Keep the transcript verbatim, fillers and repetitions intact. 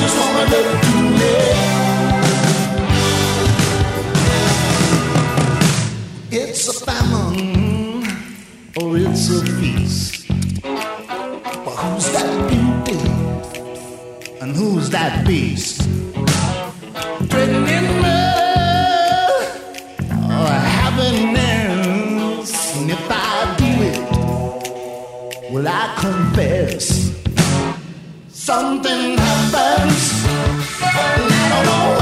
just wanna look to me. It's a famine or it's a feast. But who's that beauty and who's that beast? Trading in love or happiness. And if I do it, well, I confess something happens. And I don't know